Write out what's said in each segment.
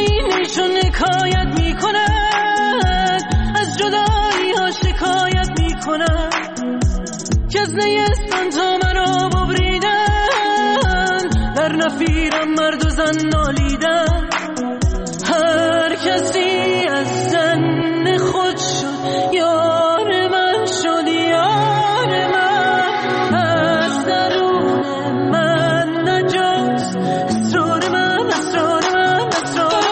این چون حکایت میکنن، از جدایی ها شکایت میکنن، که از نیستان تا مرا ببریدن، در نفیرم مرد و زن نالیدن. هر کسی از زن خود شد یار من شد، یار من از درون من نجاست، اسرار من، اسرار من، اسرار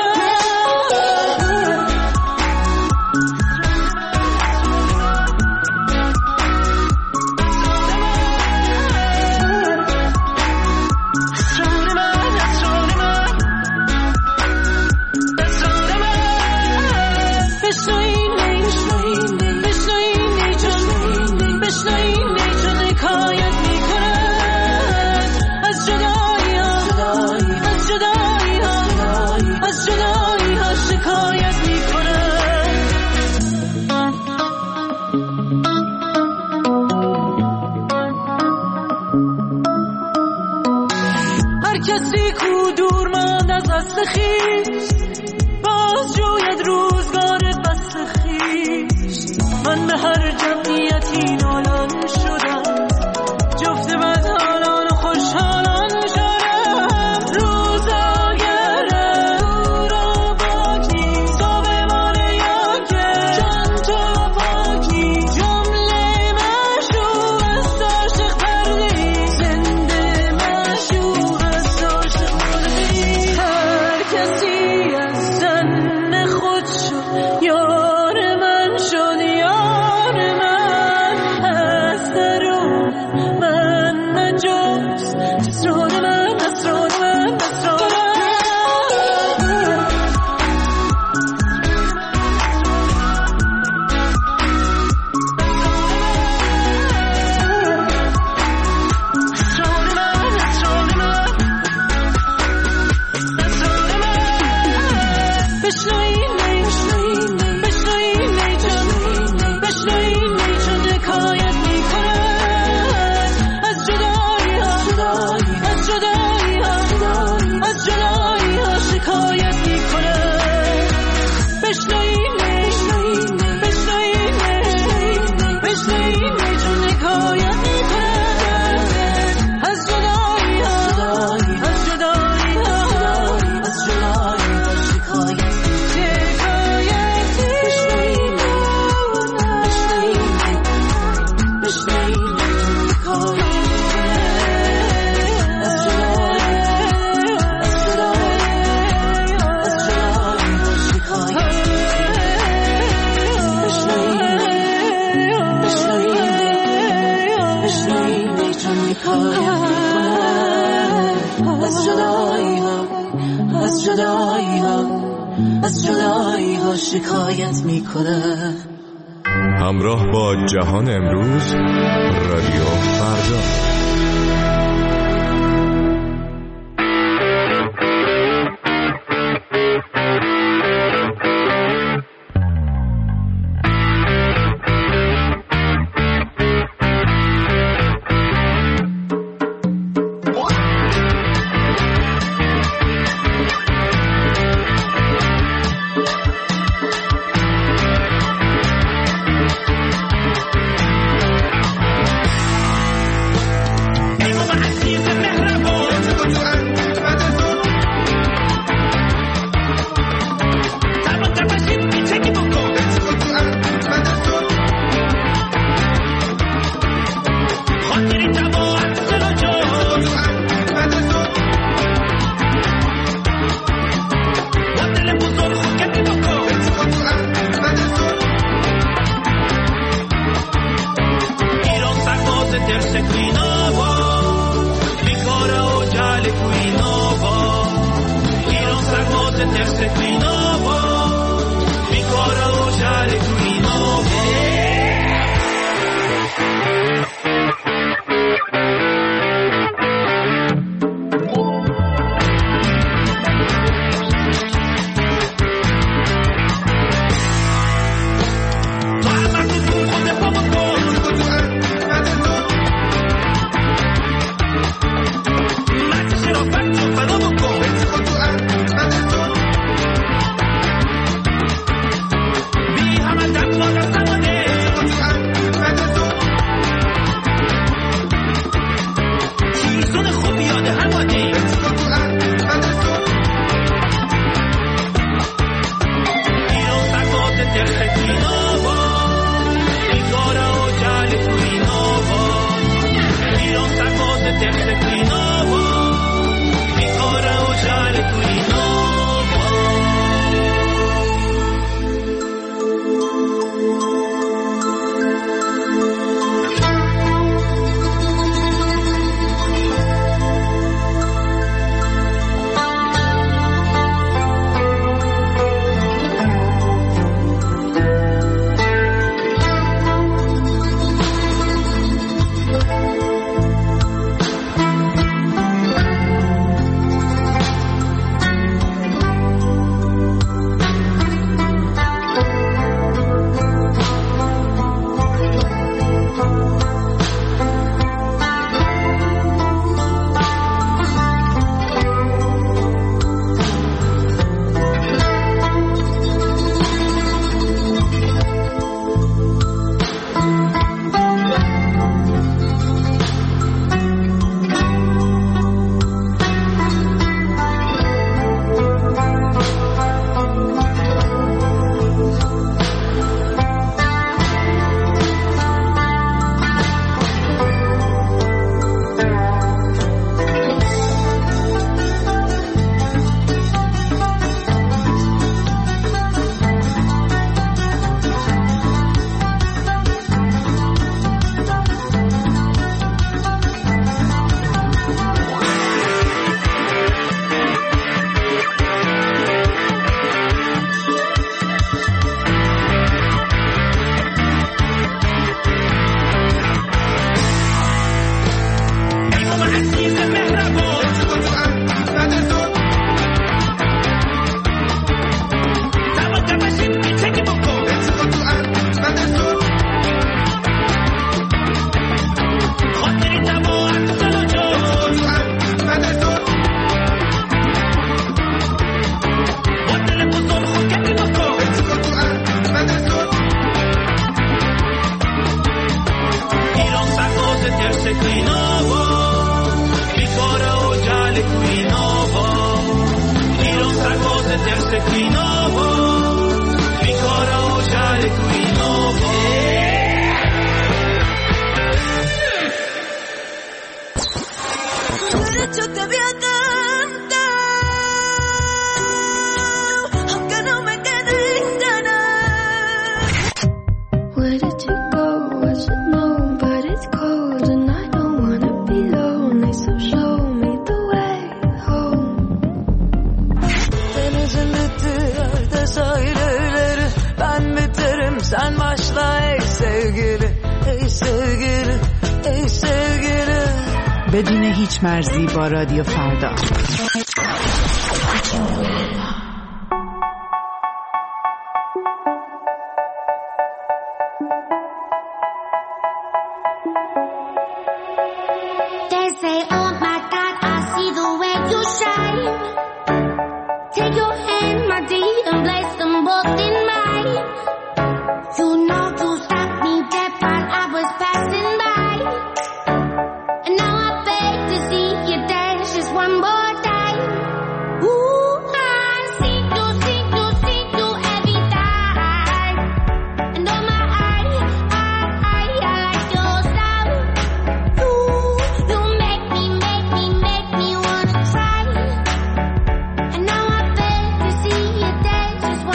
کسی کو دور ماند از اصل خویش، باز جوید روزگار فصل خویش. من به هر جمعیتی نالان شدم، جفت بدحالان و خوشحالان شدم. روزاگر او را باکی، صبح مانه یا که جان تو پاکی. جمله مشروب است عاشق پردهی، زنده مشروب است عاشق پردهی. هر کسی از زن خود شد یار من شد، یار من از درون من نجاست، اسرار من، اسرار من، اسرار از جدایی ها شکایت میکنه. همراه با جهان امروز، رادیو فردا. terse qui novo, il cuore ho già le qui novo, io non sa cosa terse qui novo, il cuore ho già le qui novo. بدون هیچ مرزی با رادیو فردا. Just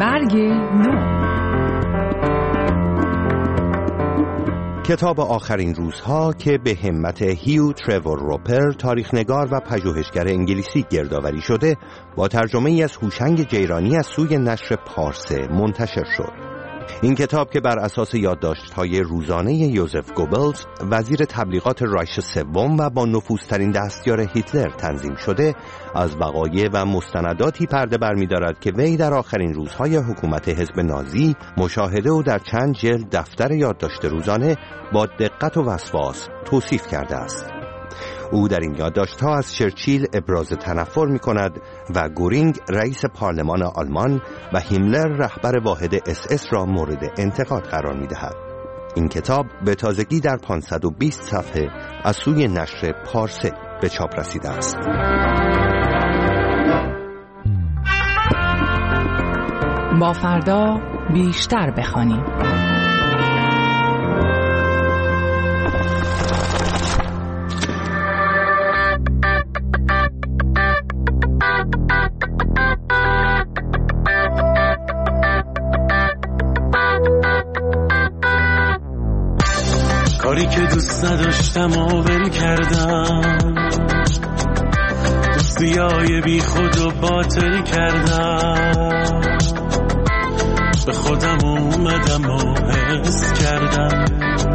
برگ نو. کتاب آخرین روزها که به همت هیو ترور روپر، تاریخنگار و پژوهشگر انگلیسی گردآوری شده، با ترجمه ای از هوشنگ جیرانی از سوی نشر پارسه منتشر شد. این کتاب که بر اساس یادداشت‌های روزانه یوزف گوبلز، وزیر تبلیغات رایش سوم و با نفوذترین دستیار هیتلر تنظیم شده، از وقایع و مستنداتی پرده برمی‌دارد که وی در آخرین روزهای حکومت حزب نازی مشاهده و در چند جلد دفتر یادداشت روزانه با دقت و وسواس توصیف کرده است. او در این یادداشت‌ها از چرچیل ابراز تنفر می‌کند و گورینگ رئیس پارلمان آلمان و هیملر رهبر واحد SS را مورد انتقاد قرار می‌دهد. این کتاب به تازگی در 520 صفحه از سوی نشر پارسه به چاپ رسیده است. با فردا بیشتر بخوانیم. کاری که دوست نداشتم و ول کردم، دوستیای بی خود و باطل کردم، به خودم اومدم و حس کردم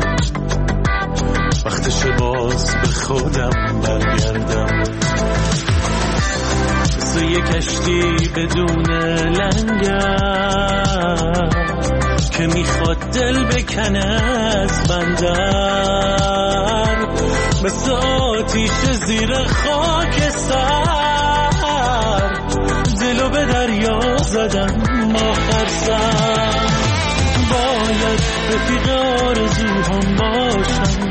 وقتش باز به خودم برگردم. مثل یک کشتی بدون لنگر که میخواد دل بکنه از بندر، مثل آتیش زیر خاکستر، دلو به دریا زدم آخر سر. باید رفیق آرزوهام باشم،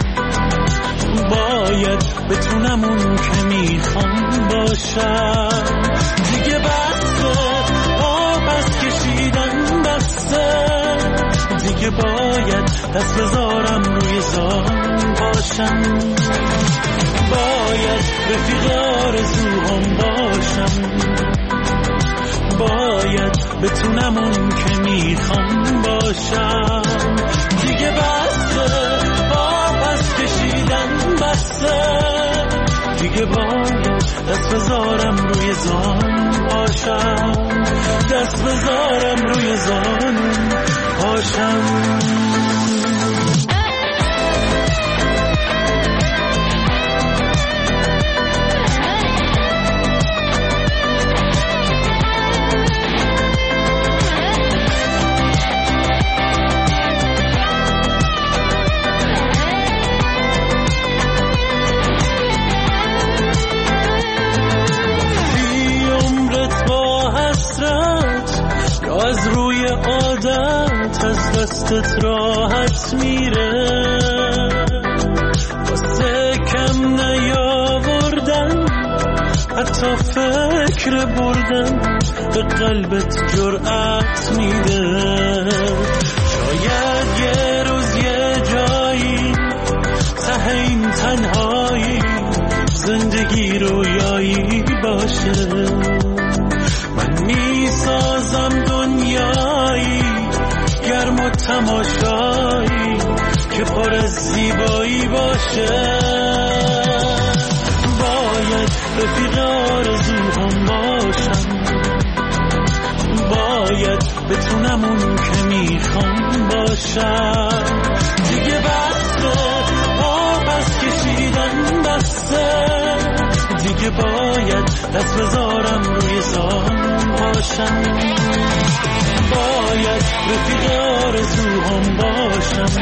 باید بتونم اون که میخوام باشم. دیگه بسته آب از کشیدن، بسته دیگه باید دست بذارم روی زان باشم. باید رفیق آرزوهام باشم، باید بتونم اون که میخوام باشم. دیگه بسته آب از کشیدن، بسته دیگه باید دست بذارم روی زان باشم، دست بذارم روی زان باشم. از روی عادت از دستت راحت میره، واسه کم نیاوردن حتی فکر بردن به قلبت جرأت میده. شاید یه روز یه جایی ته این تنهایی زندگی رویایی باشه. من میسازم دنیایی گرم و تماشایی که پر از زیبایی باشه. باید رفیق آرزوهام باشم، باید بتونم اون که میخوام باشم. دیگه بسته آب از کشیدن، بسته دیگه باید دست بذارم روی زان باشم. باید رفیق آرزوهام باشم،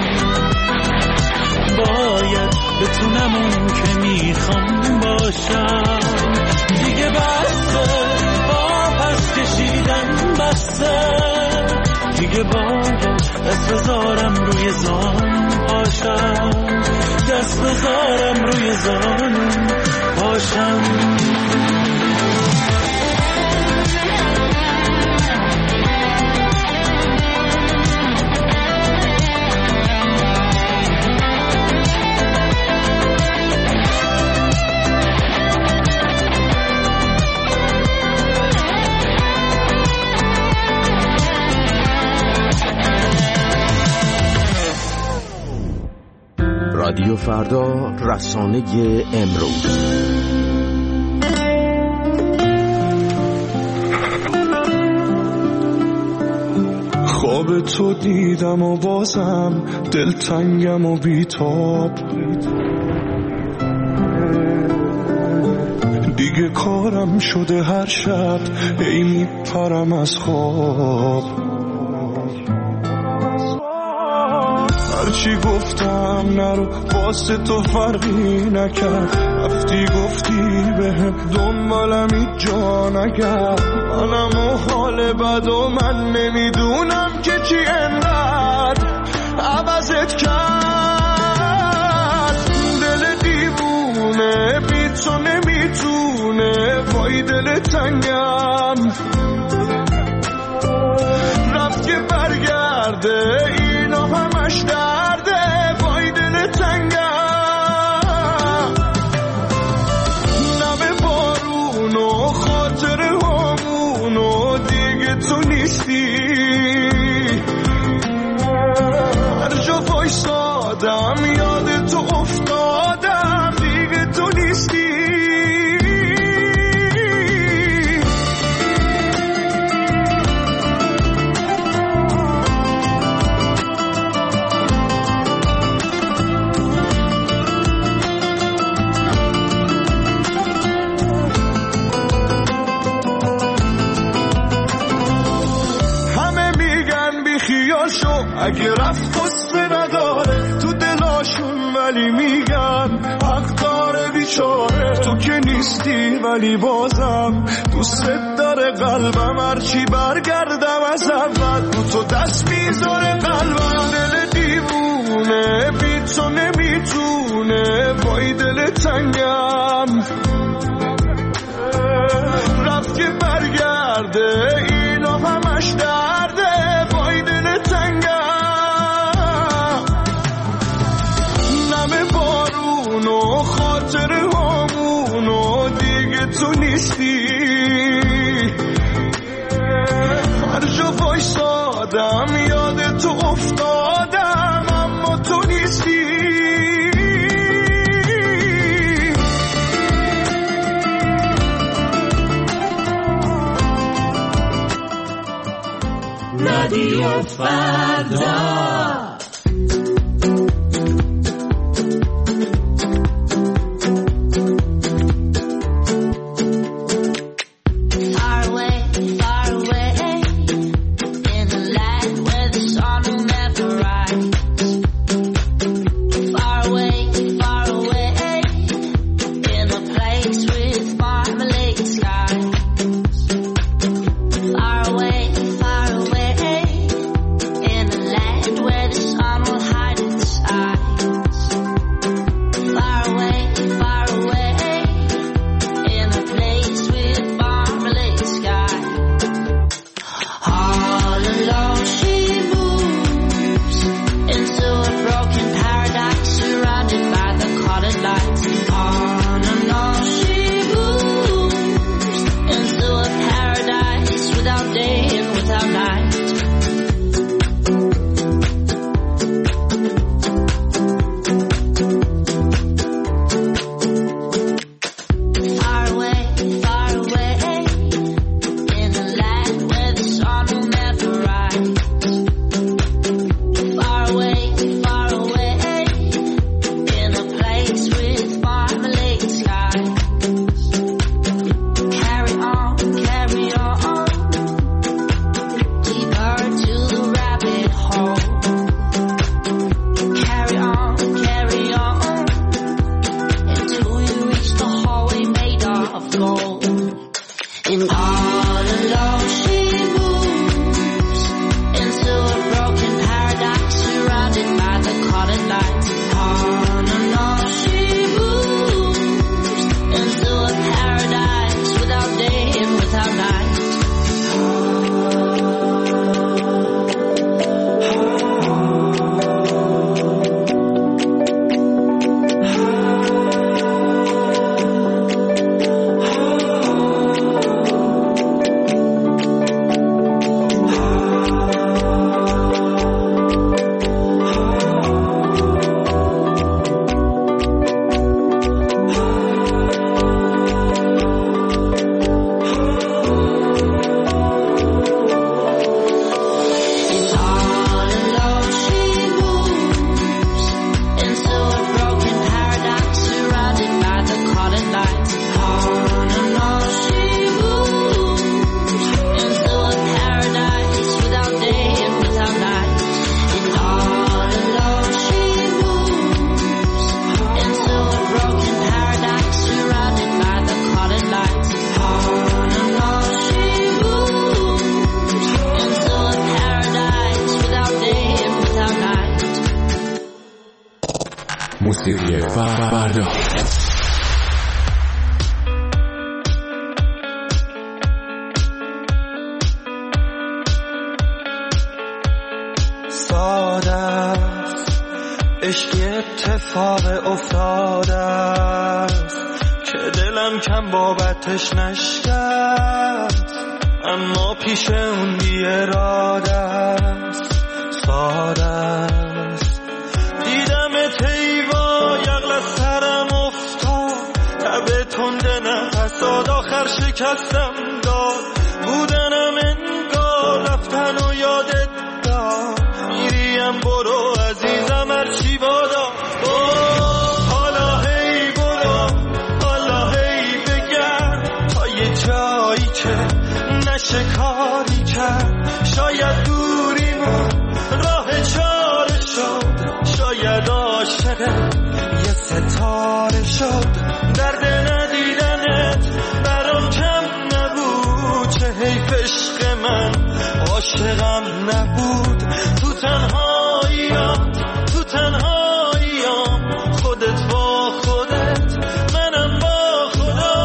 باید بتونم اون که میخوام باشم. دیگه بسته آب از کشیدن، بسته دیگه باید دست بذارم روی زان باشم، دست بذارم روی زان باشم. رادیو فردا، رسانه امروز. خواب تو دیدم و بازم دلتنگم و بیتاب، دیگه کارم شده هر شب ای میپرم از خواب. هرچی گفتم نرو واسه تو فرقی نکرد، رفتی گفتی بهم دنبالم جا نگرد. منم و حال بد و من نمیدونم که چی انقدر عوضت کرد. دل دیوونه بی تو نمیتونه، وای دل تنگم رفت که برگرده، اینا همش درده، وای دل تنگم. نم بارون و خاطر همون و دیگه تو نیستی، هر جا وایسادم یاد تو افتادم، دیگه تو نیستی. اگه رفت قصه نداره تو دلاشون، ولی میگن حق داره بیچاره. تو که نیستی ولی بازم دوست داره قلبم، هرچی برگردم از اول تو دست میذاره قلبم. دل دیوونه بی تو نمیتونه، وای دل تنگم رفت که برگرده، اینا همش درده، وای دل تنگم. بارون و خاطر همون و دیگه تو نیستی، هر جا وایسادم یاد تو افتادم، اما تو نیستی. رادیو فردا. Far away in the land where the sun موسیقی فردا. عشق اتفاق افتاده است که دلم کم بابتش نشکست، اما پیش اون بی اراده است. ساده است دیدم تیوا یغل از سرم افتاد، تب تنده نفساد آخر شکستم داد. بودنم انگار رفتن و یادت داد، میریم برو عزیزم هرچی بادا. حالا هی برو، حالا هی بگرد تا یه جایی که نشه کاری کرد. شاید دوریمون راه چاره شد، شاید عاشقت یه ستاره شد. درد ندیدنت برام کم نبود، چه حیف عشق من عاشقم نبود. تو تنهاییام، تو تنهاییام، خودت با خودت، منم با خدا.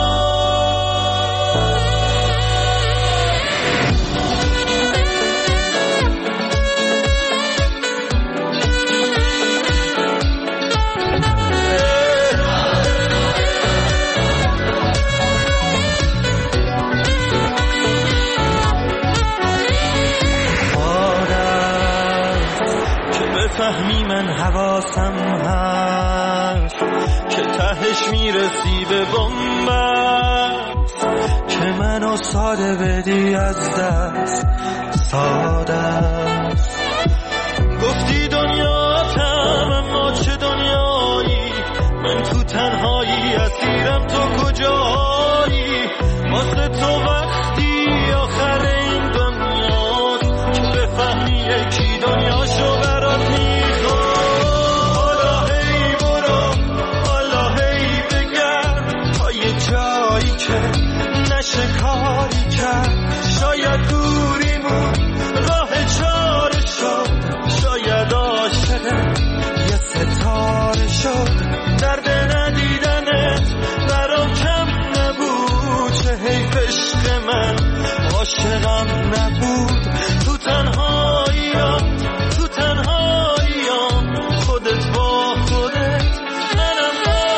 فهمی من حواسم هست که تهش میرسی به بنبست، که منو ساده بدی از دست. ساده است گفتی دنیاتم، اما چه دنیایی؟ من تو تنهایی اسیرم، تو کجایی؟ واسه تو وقتی آخر این دنیاست که بفهمی یکی دنیاشو برات میخواد. حالا هی برو، حالا هی بگرد تا یه جایی که نشه کاری کرد. شاید دوریمون راه چاره شد، شاید عاشقت یه ستاره شد. درد ندیدنت برام کم نبود، چه حیف عشق من عاشقم نبود. تو تنهاییام، تو تنهاییام، خودت با خودت، منم با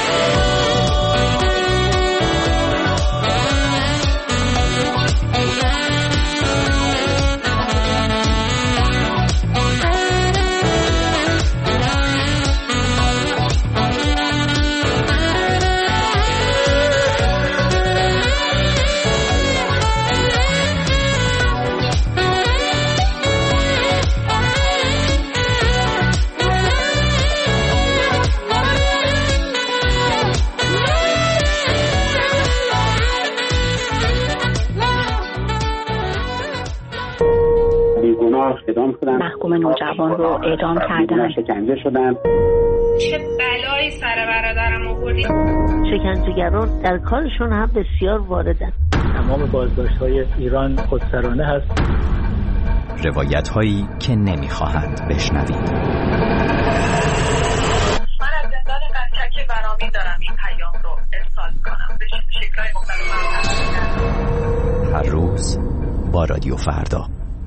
محکوم نوجوان رو اعدام کردن. شکنجه شدن. چه بلایی سر برادرم آوردی؟ شکنجهگران در کارشون هم بسیار واردن. تمام بازداشت‌های ایران خودسرانه هست. روایت‌هایی که نمی‌خواهند بشنوید. من از زندان قنچک برامین دارم این پیام رو ارسال کنم به شکل‌های مختلف. هر روز با رادیو فردا.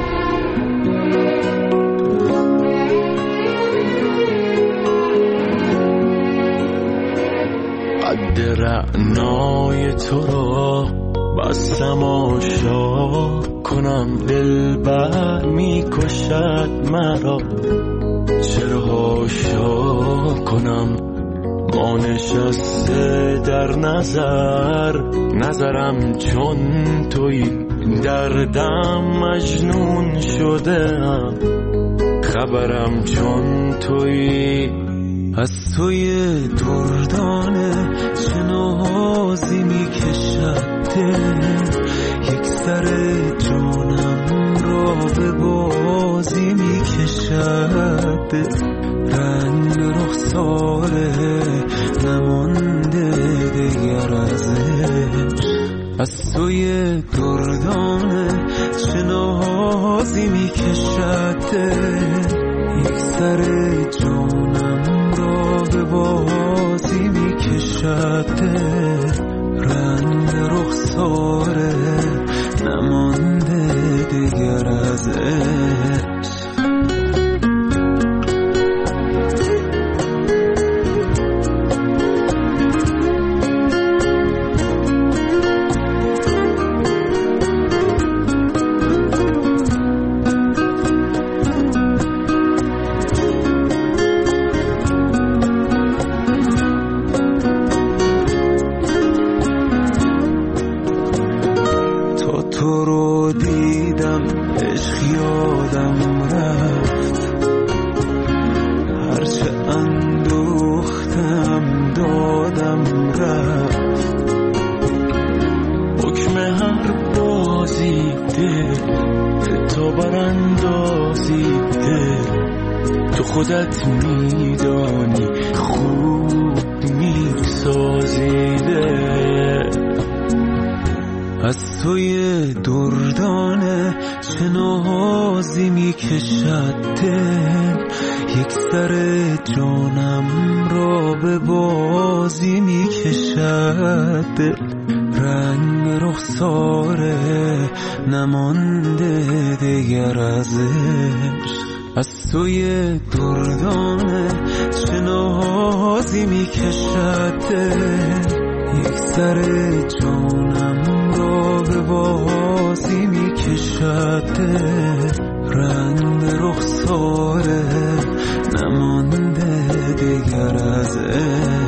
قد رعنای تو را بستم آشار کنم، دل بر می کشد مرا، چرا حاشا کنم؟ ما نشسته در نظرم چون توی، دردم مجنون شدم، خبرم چون توی. از توی دردانه چه نازی می کشد دل، یک سر جانم را به بازی می کشد دل. رنگ رخساره نمانده دیگر ازش، از توی دردانه چه نازی می کشد دل، یک سر جانم را به بازی میکشد، رنگ رخساره نمانده دیگر از عشق. تو رو دیدم عشق یادم رفت، هرچه اندوختم دادم رفت. حکم هر بازی دل به تو براندازی دل، تو خودت میدانی خوب میسازی دل. از توی دردانه چه نازی میکشد دل، یک سر جانم را به بازی میکشد دل. رنگ رخساره نمانده دیگر از عشق. از توی دردانه چه نازی میکشد دل، یک سر جانم را به بازی میکشد، رنگ رخساره نمانده دیگر از عشق.